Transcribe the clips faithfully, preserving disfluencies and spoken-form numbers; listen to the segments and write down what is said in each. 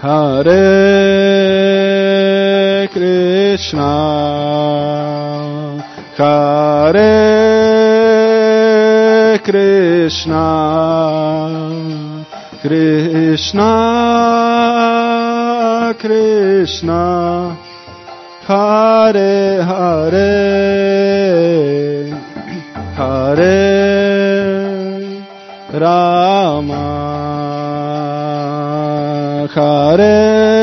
Hare Krishna, Hare Krishna, Krishna Krishna, Hare Hare, Hare Rama, Hare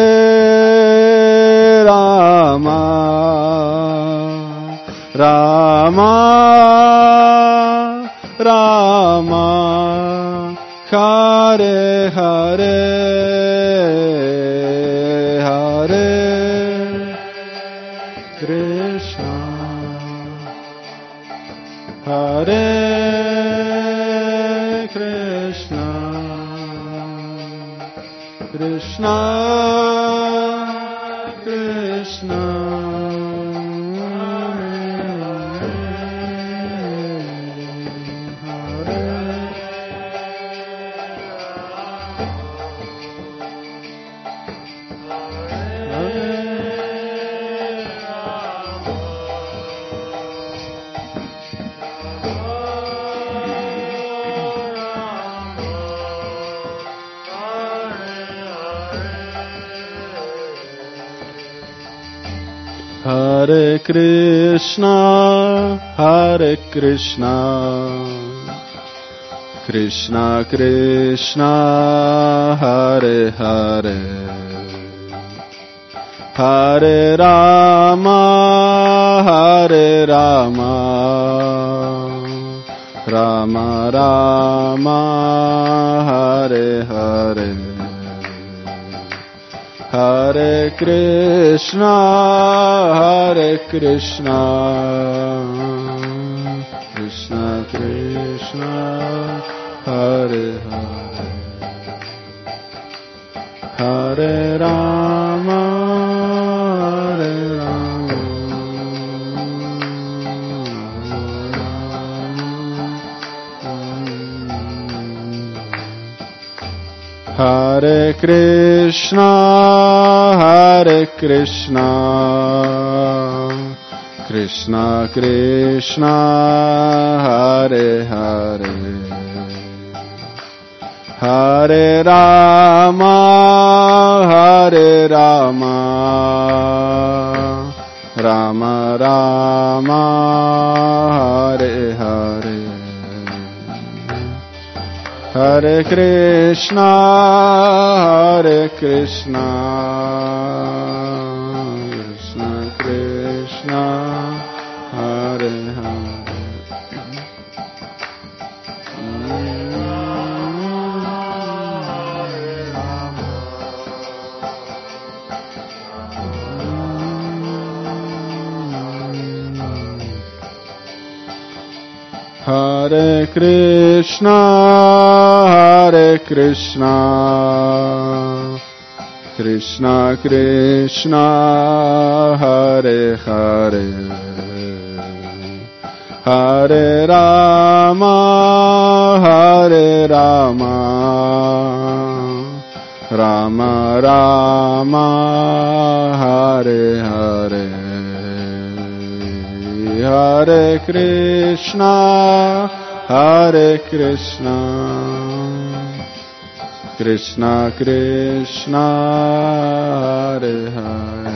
Rama, Rama Rama, Hare Hare, Hare Krishna, Hare Krishna, Krishna Krishna, Hare Krishna, Hare Krishna, Krishna Krishna, Hare Hare, Hare Rama, Hare Rama, Rama Rama, Hare Hare, Hare Krishna, Hare Krishna, Krishna Krishna, Hare Hare, Hare Rama, Hare Rama, Hare Krishna, Hare Krishna, Krishna Krishna, Hare Hare, Hare Rama, Hare Rama, Rama Rama, Hare Hare, Hare Krishna, Hare Krishna, Krishna Krishna, Hare Hare, Hare Krishna, Hare Krishna, Krishna Krishna, Hare Hare, Hare Rama, Hare Rama, Rama Rama, Hare Hare, Hare Krishna, Hare Krishna, Krishna Krishna, Hare Hare,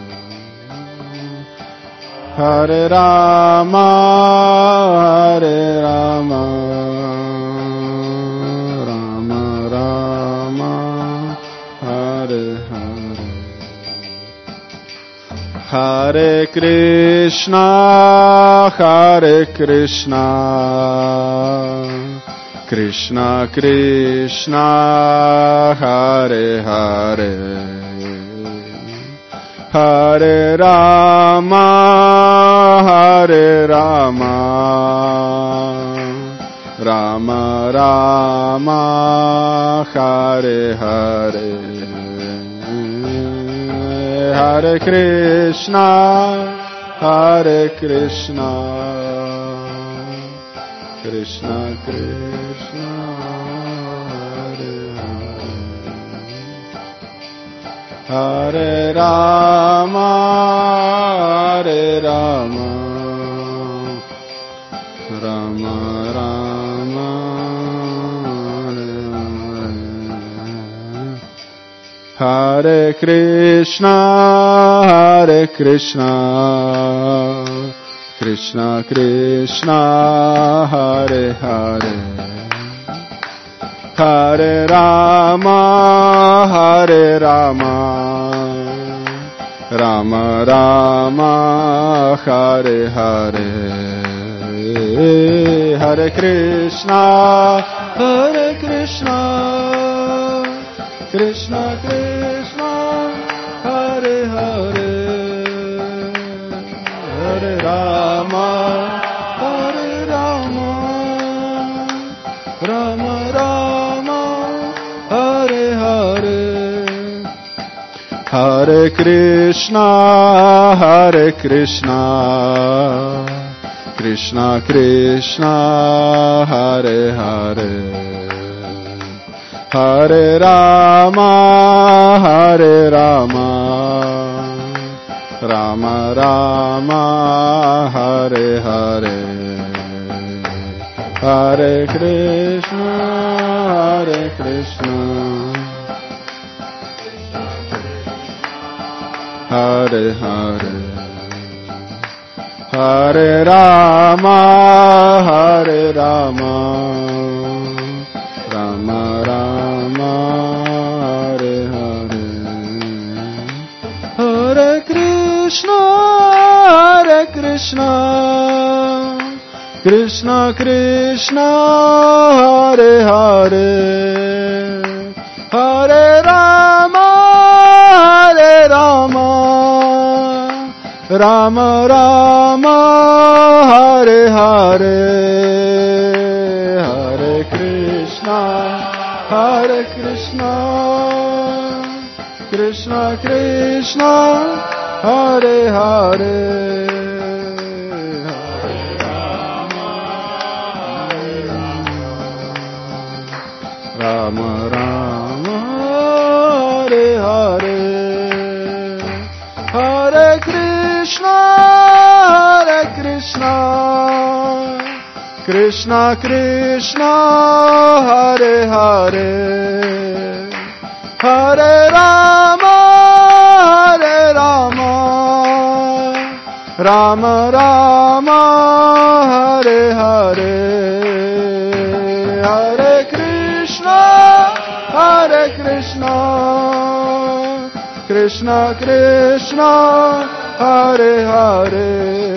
Hare Rama, Hare Rama, Rama Rama, Hare Hare, Hare Krishna, Hare Krishna, Krishna Krishna, Hare Hare, Hare Rama, Hare Rama, Rama Rama, Hare Hare, Hare Krishna, Hare Krishna, Krishna Krishna, Hare Hare, Hare Rama, Hare Rama, Rama Rama, Hare Hare. Hare Krishna, Hare Krishna, Krishna Krishna, Hare Hare. Hare Rama, Hare Rama, Rama Rama, Hare Hare. Hare Krishna, Hare Krishna, Krishna Krishna, Hare Hare. Hare Rama, Hare Rama, Rama Rama, Hare Hare. Hare Krishna, Hare Krishna, Krishna Krishna, Hare Hare. Hare Rama, Hare Rama, Rama Rama, Hare Hare. Hare Krishna, Hare Krishna, Hare Hare. Hare Rama, Hare Rama, Rama Rama, Hare Hare. Hare Krishna, Hare Krishna, Krishna Krishna, Hare Hare. Hare Rama, Hare Rama, Rama Rama, Hare Hare. Hare Krishna, Hare Krishna, Krishna Krishna, Hare Hare. Rama Rama, Hare Hare. Hare Krishna, Hare Krishna, Krishna Krishna, Hare Hare. Hare Rama, Hare Rama, Rama Rama, Hare Hare. Hare Krishna, Hare Krishna, Krishna Krishna, Hare Hare.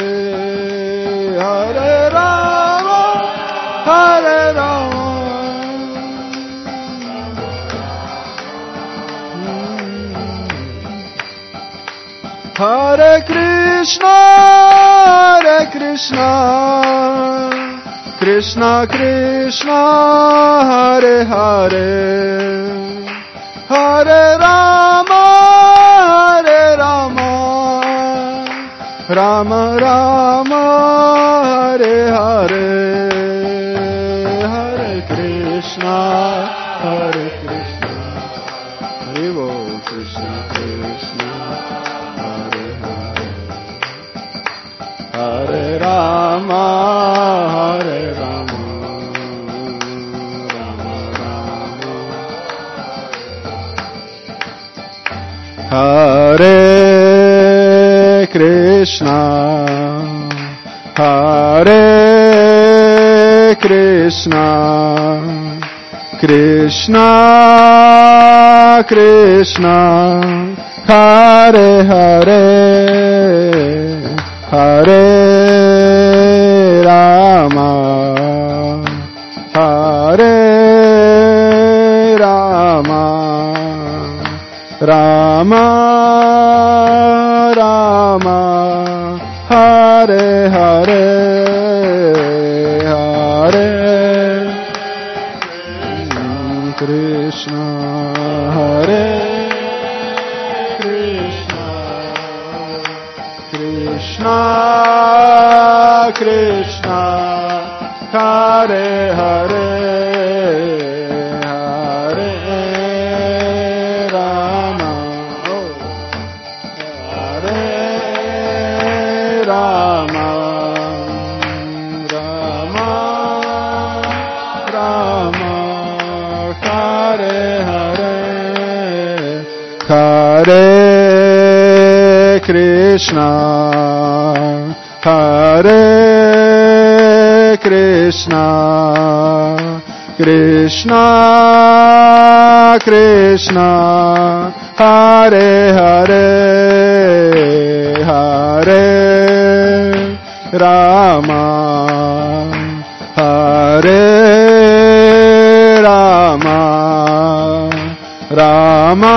Hare Rama, Hare Rama. Hare Krishna, Hare Krishna, Krishna Krishna, Hare Hare. Hare Rama, Hare Rama, Rama Rama, Hare Hare. Hare Krishna, Hare Krishna, Hare Bol, Krishna Krishna, Hare Hare. Hare Rama, Hare Rama, Rama Rama. Hare Krishna, Hare Krishna, Krishna Krishna, Hare Hare, Hare Rama, Hare Rama, Rama Rama, Hare Hare, Hare Krishna, Hare Krishna, Krishna Krishna, Hare Hare, Hare Rama, oh, Hare Krishna, Hare Krishna, Krishna Krishna, Hare Hare, Hare Rama, Hare Rama, Rama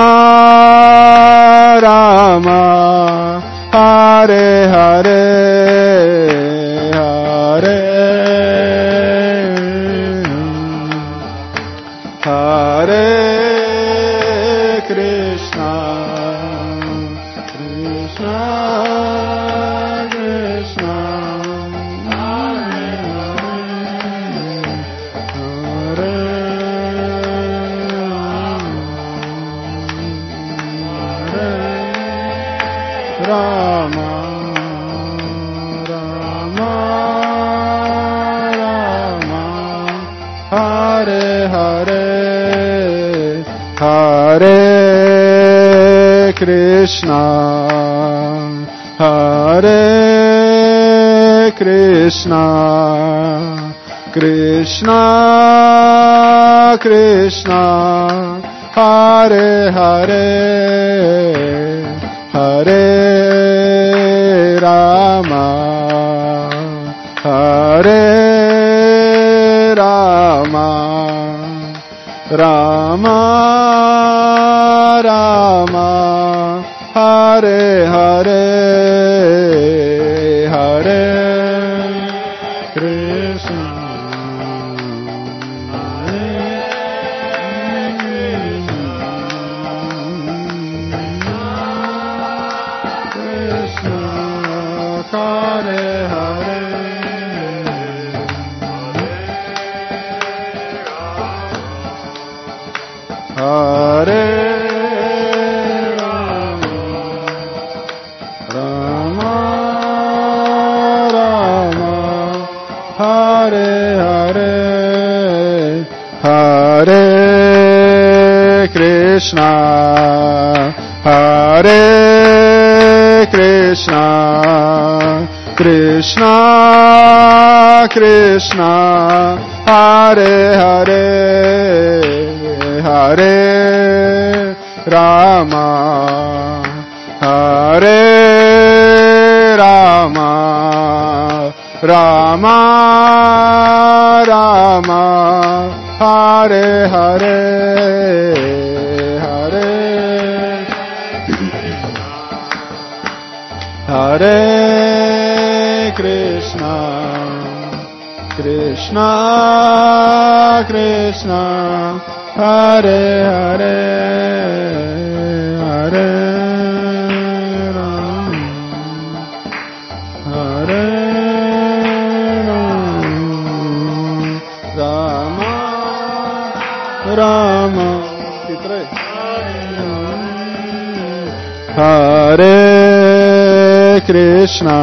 Rama, Hare Hare, Hare Hare Krishna, Krishna Krishna, Hare Hare, Hare Rama, Rama Rama, Hare Hare, Hare Krishna, Hare Krishna, Krishna Krishna, Hare Hare, Hare Rama, Hare Rama, Rama Rama, Hare Hare, Hare Krishna, Krishna, Hare Hare, Hare Rama, Rama Rama, Hare Hare, Hare Krishna, Hare Krishna, Krishna Krishna, Hare Hare, Hare Rama, Hare Rama, Rama Rama, Hare Hare, Hare Hare Krishna, Krishna Krishna, Hare Hare, Hare Rama, Hare Rama, Rama Rama, Hare Krishna,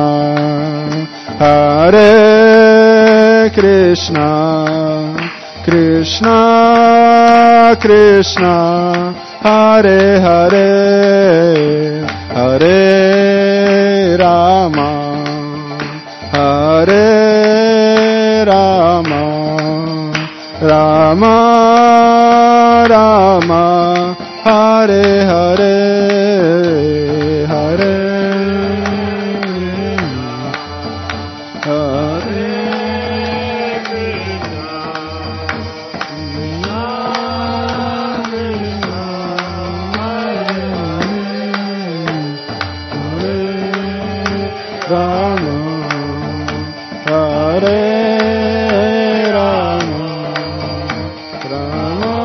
Hare Krishna, Krishna Krishna, Hare Hare, Hare Rama, Hare Rama, Rama Rama, Hare Hare, Hare Hare Rama, Hare Rama, Rama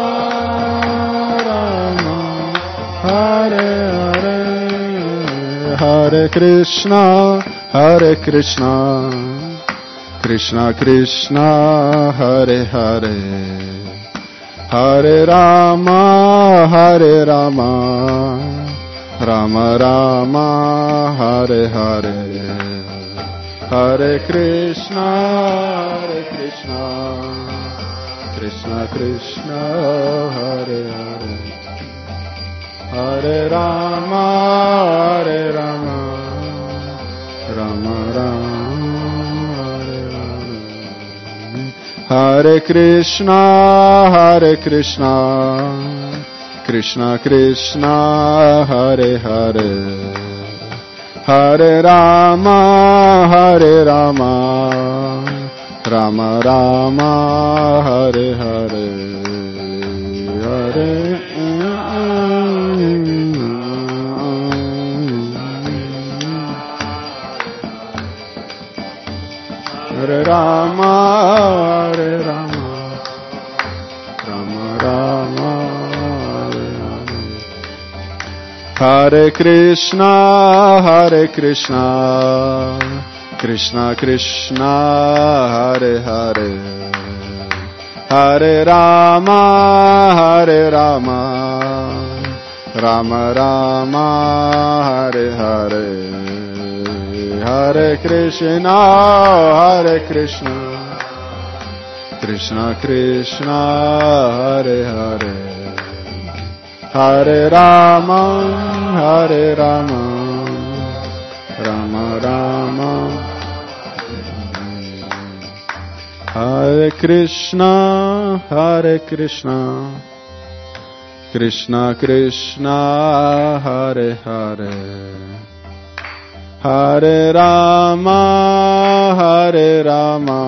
Rama, Hare Hare, Hare Krishna, Hare Krishna, Krishna Krishna, Hare Hare, Hare Rama, Hare Rama, Rama Rama, Hare Hare, Hare Krishna, Hare Krishna, Krishna Krishna, Hare Hare, Hare Rama, Hare Rama, Rama Rama, Hare Rama. Hare Krishna, Hare Krishna, Krishna Krishna, Hare Hare, Hare Rama, Hare Rama, Rama Rama, Hare Hare, Hare Hare Rama, Hare Rama, Rama Rama, Hare Hare. Hare Krishna, Hare Krishna, Krishna Krishna, Hare Hare, Hare Rama, Hare Rama, Rama Rama, Hare Hare. Hare Krishna, Hare Krishna, Krishna Krishna, Hare Hare, Hare Rama, Hare Rama, Rama Rama. Hare Krishna, Hare Krishna, Krishna Krishna, Hare Hare, Hare Rama, Hare Rama,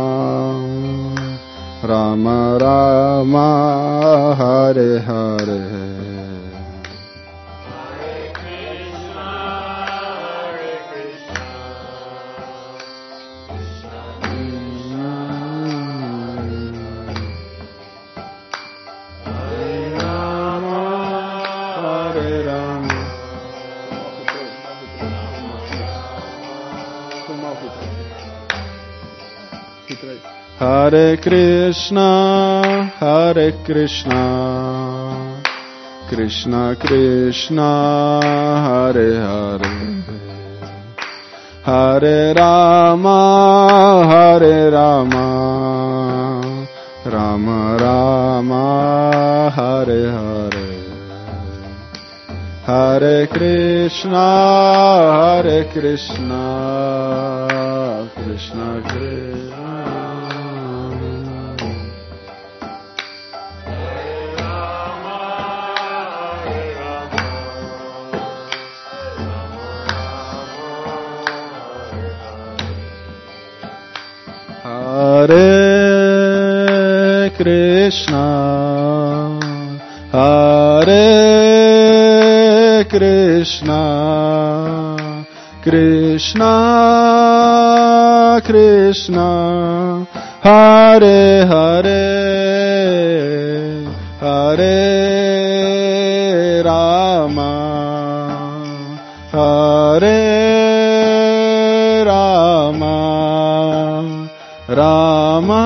Rama Rama, Hare Hare. Hare Krishna, Hare Krishna, Krishna Krishna, Hare Rama, Hare Rama. Hare Krishna, Hare Krishna, Krishna Krishna, Hare Hare, Hare Rama, Hare Rama, Rama Rama, Hare Hare, Hare Krishna, Hare Krishna, Krishna Krishna. Hare Krishna, Hare Krishna, Krishna Krishna, Hare Hare, Hare Rama, Hare Rama, Rama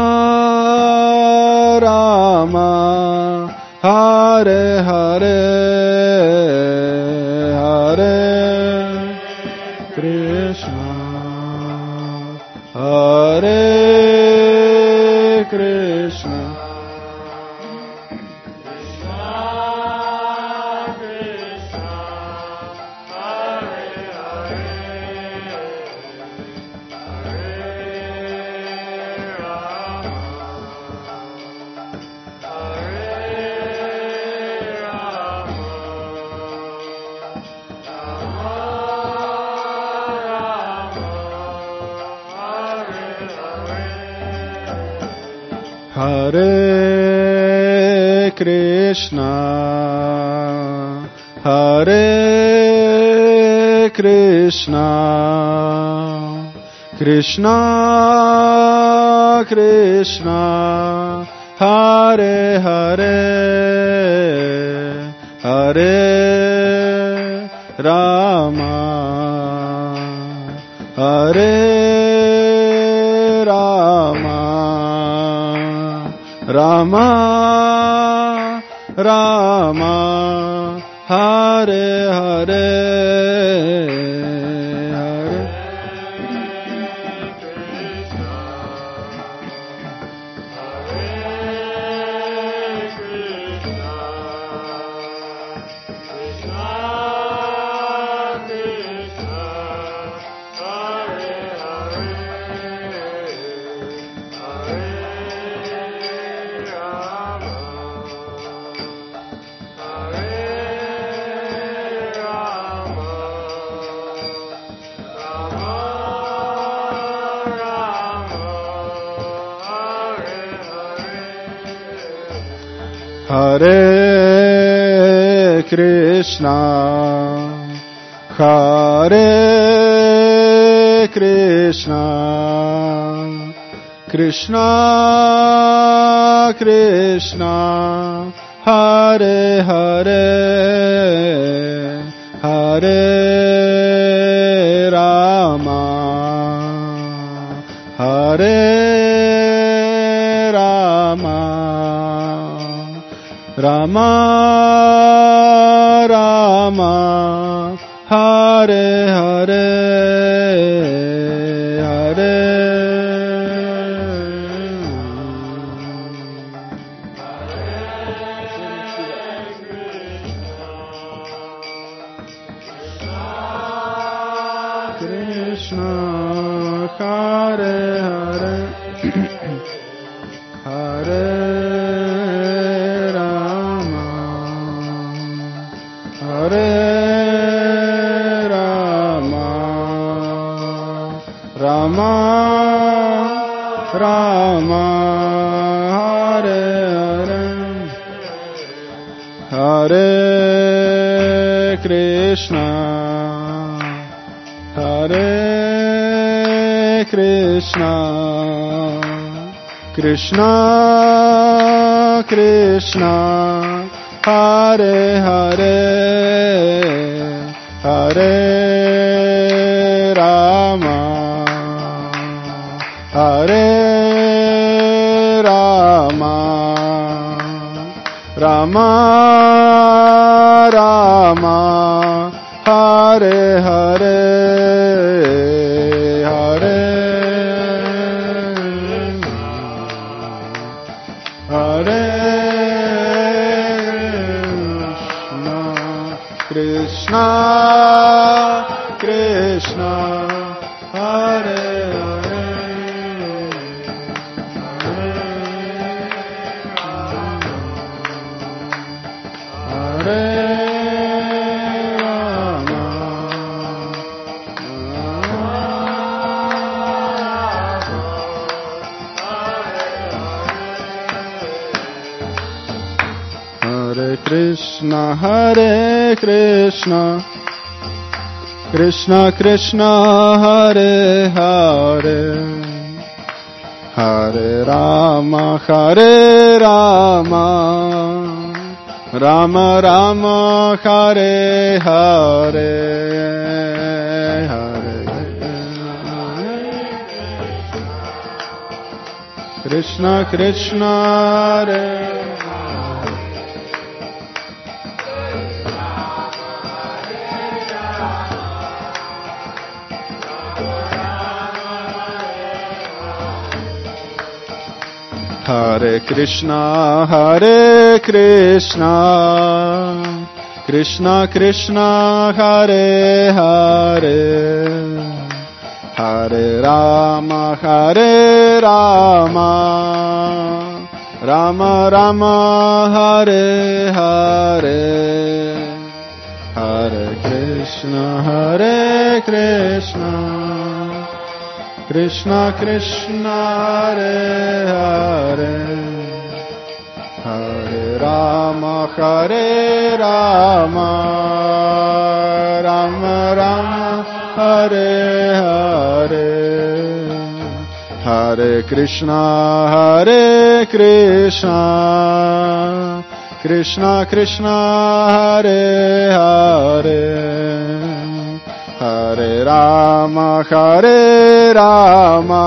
Rama, Hare Hare, Hare Krishna, Hare Krishna, Hare Krishna, Hare Krishna, Krishna Krishna, Hare Hare, Hare Rama, Hare Rama, Rama Rama, Hare Hare, Hare Krishna, Hare Krishna, Hare Krishna, Krishna Krishna, Hare Hare, Hare Rama, Hare Rama, Rama Rama, Hare Hare, Hare. Krishna, Hare Hare, Hare Rama, Hare Rama, Rama Rama, Hare Hare, Hare Krishna, Hare Krishna, Krishna Krishna, Hare Hare, Hare Rama, Hare Rama, Rama Rama, Hare Hare, Hare Hare Krishna, Krishna Krishna, Hare Hare, Hare Rama, Hare Krishna, Hare Krishna, Krishna Krishna, Hare Hare, Hare Rama, Hare Rama, Rama Rama, Hare Hare, Hare Krishna Krishna, Hare Hare Krishna, Hare Krishna, Krishna Krishna, Hare Hare, Hare Rama, Hare Rama, Rama Rama, Hare Hare, Hare Krishna, Hare Krishna, Krishna Krishna, Hare Hare, Hare Rama, Hare Rama, Rama Rama, Hare Hare, Hare Krishna, Hare Krishna, Krishna Krishna, Hare Hare, Hare Rama, Hare Rama,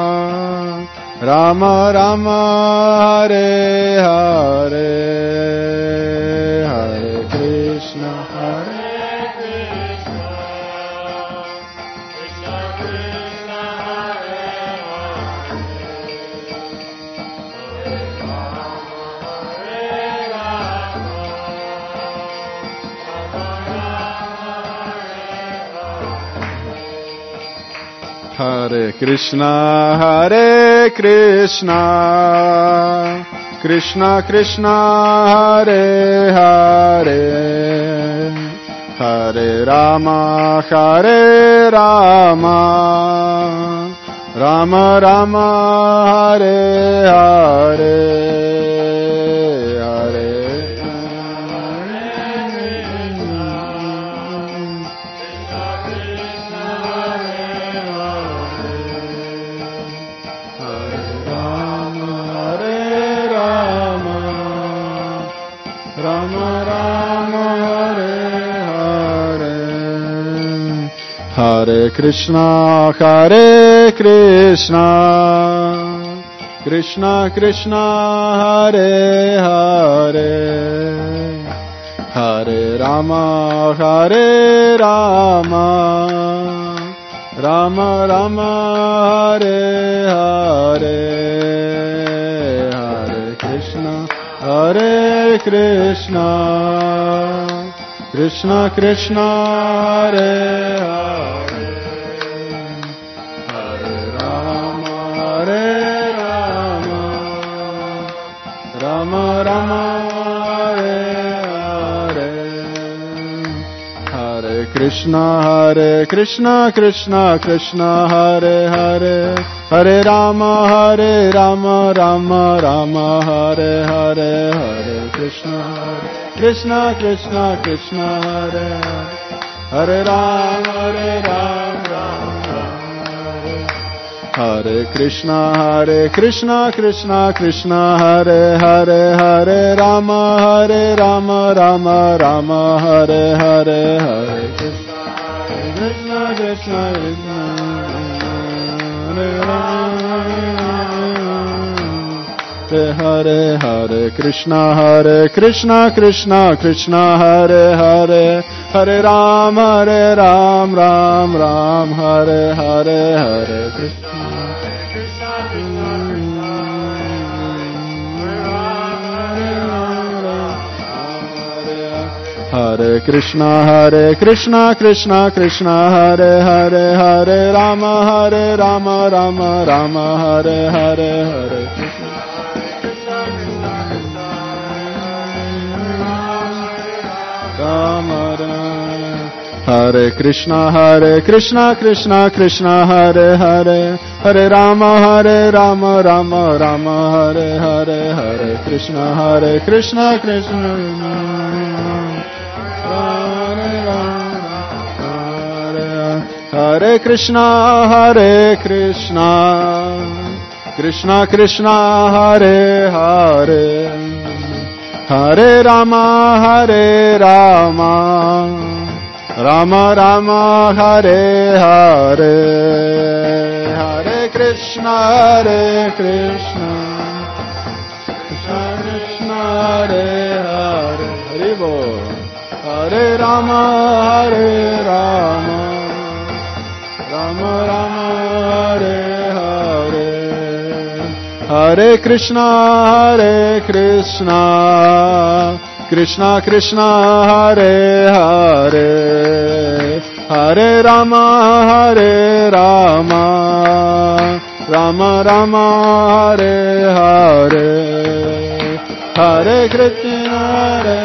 Rama Rama, Hare Hare, Hare Krishna, Hare Hare Krishna, Hare Krishna, Krishna Krishna, Hare Hare, Hare Rama, Hare Rama, Rama Rama, Hare Hare, Hare Hare Krishna, Hare Krishna, Krishna Krishna, Hare Hare, Hare Rama, Hare Rama, Rama Rama, Hare Hare, Hare Krishna, Hare Krishna, Krishna Krishna, Hare Hare, Hare Rama, Hare Rama, Rama Rama, Hare Hare, Hare Krishna, Hare Krishna, Krishna Krishna, Hare Hare, Hare Rama, Hare Rama, Rama Rama, Hare Hare, Hare Krishna, Krishna Krishna, Krishna Hare Hare, Hare Rama, Hare Rama, Hare Krishna, Hare Krishna, Krishna Krishna, Hare Hare, Hare Rama, Hare Rama, Rama Rama, Hare Hare, Hare Krishna, Krishna Krishna, Hare Rama, Hare Hare Krishna, Hare Krishna, Krishna Krishna, Hare Hare, Hare Rama, Hare Ram, Ram Ram, Hare Hare, Hare Krishna, Hare Krishna, Hare Krishna, Krishna Krishna, Hare Hare, Hare Rama, Hare Rama, Rama Rama, Hare Hare, Hare Krishna, Rama Rama, Hare Krishna, Hare Krishna, Krishna Krishna, Hare Hare, Hare Rama, Hare Rama, Rama Rama, Hare Hare, Hare Krishna, Hare Krishna, Krishna Hare Krishna, Hare Krishna, Krishna Krishna, Hare Hare, Hare Rama, Hare Rama, Rama Rama, Hare Hare, Hare Krishna, Hare Krishna, Krishna Krishna, Hare Hare, Hare Bol, Hare Rama, Hare Rama, Rama Rama, Hare Hare, Hare Krishna, Hare Krishna, Krishna Krishna, Hare Hare, Hare Rama, Hare Rama, Rama Rama, Hare Hare, Hare Krishna, Hare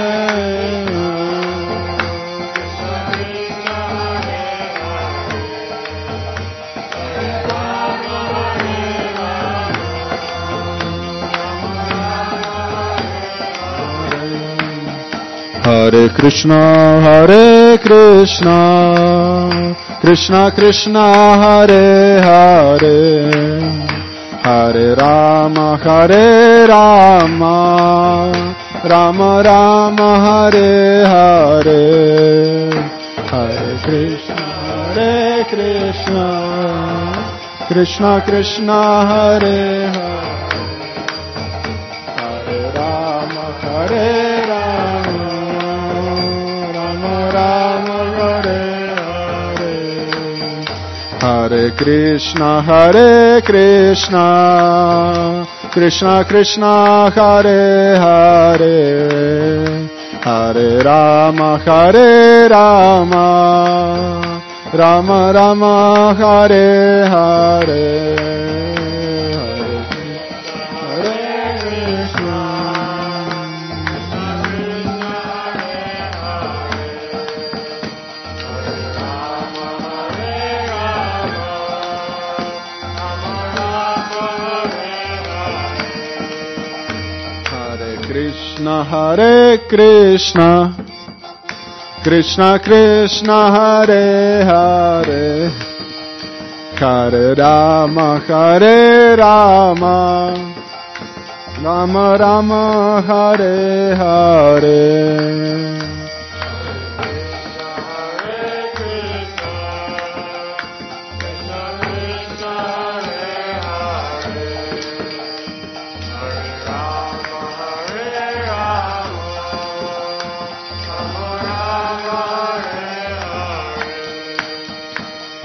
Hare Krishna, Hare Krishna, Krishna Krishna, Hare Hare, Hare Rama, Hare Rama, Rama Rama, Hare Hare, Hare Krishna, Hare Krishna, Krishna Krishna, Hare Hare, Hare Rama, Hare Hare Krishna, Hare Krishna, Krishna Krishna, Hare Hare, Hare Rama, Hare Rama, Rama Rama, Hare Hare, Hare Krishna, Krishna, Hare Krishna, Krishna Krishna, Hare Hare, Hare Rama, Hare Rama, Rama Rama, Hare Hare,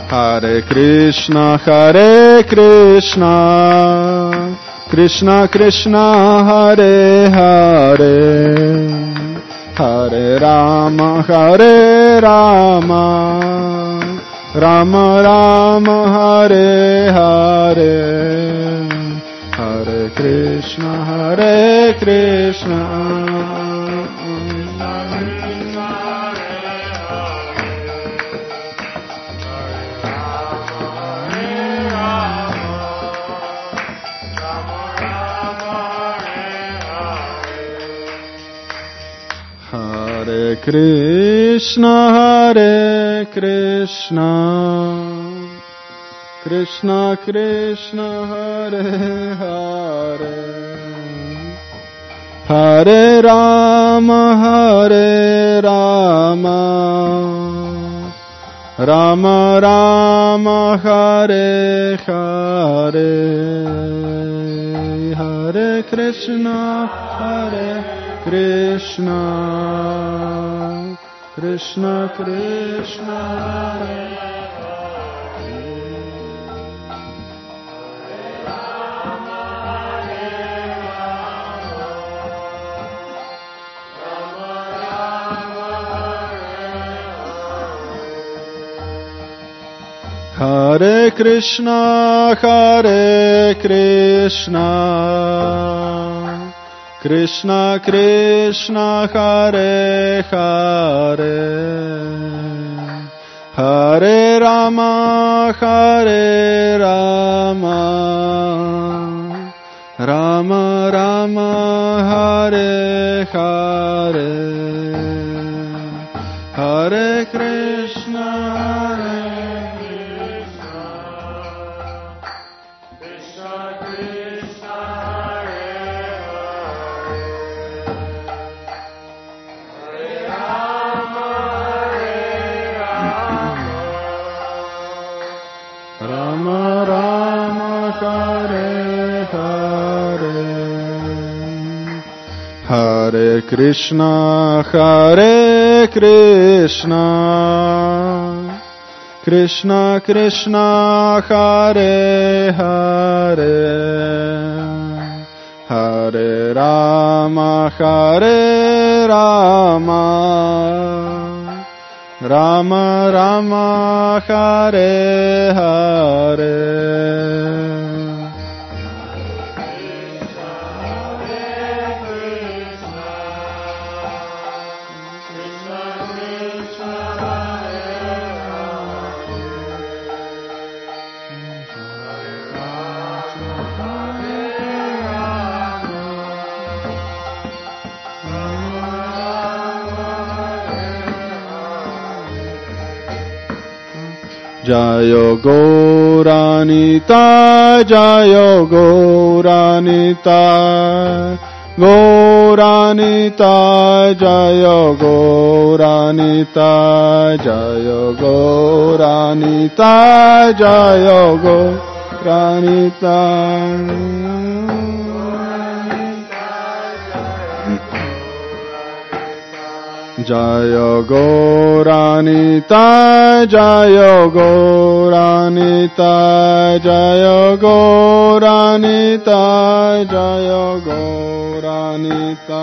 Hare Krishna, Hare Krishna, Krishna Krishna, Hare Hare, Hare Rama, Hare Rama, Rama Rama, Hare Hare, Hare Krishna, Hare Krishna. Hare Krishna, Hare Krishna, Krishna Krishna, Hare Hare, Hare Rama, Hare Rama, Rama Rama, Hare Hare, Hare Krishna, Hare Krishna, Krishna Krishna, Hare Hare Krishna, Hare Krishna, Krishna Krishna, Hare Hare, Hare Rama, Hare Rama, Rama Rama, Hare Hare, Hare Krishna, Hare Hare Krishna, Hare Krishna, Krishna Krishna, Hare Hare, Hare Rama, Hare Rama, Rama Rama, Hare Hare. Jayo Gauranita, Jayo Gauranita, Gauranita, Jayo Gauranita, Jayo Gauranita, Jayo Gauranita. Jayo Gauranita, Jayo Gauranita, Jayo Gauranita, Jayo Gauranita,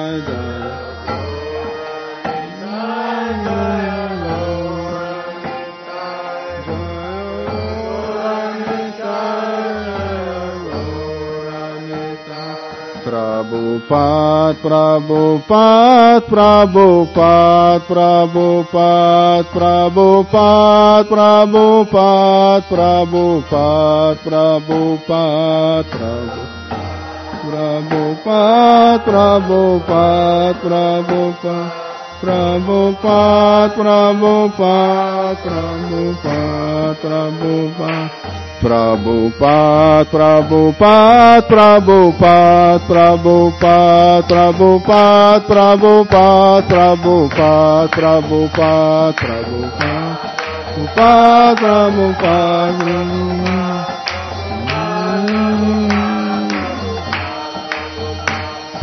Prabhupada, Prabhupada, Prabhupada, Prabhupada, Prabhupada, Prabhupada, Prabhupada, Prabhupada, Prabhupada, Prabhupada, Prabhupada, Prabhupada, Prabhupada, Prabhupada, Prabhupada. Prabhupada, Prabhupada, Prabhupada, Prabhupada, Prabhupada, Prabhupada, Prabhupada, Prabhupada, Prabhupada, Prabhupada,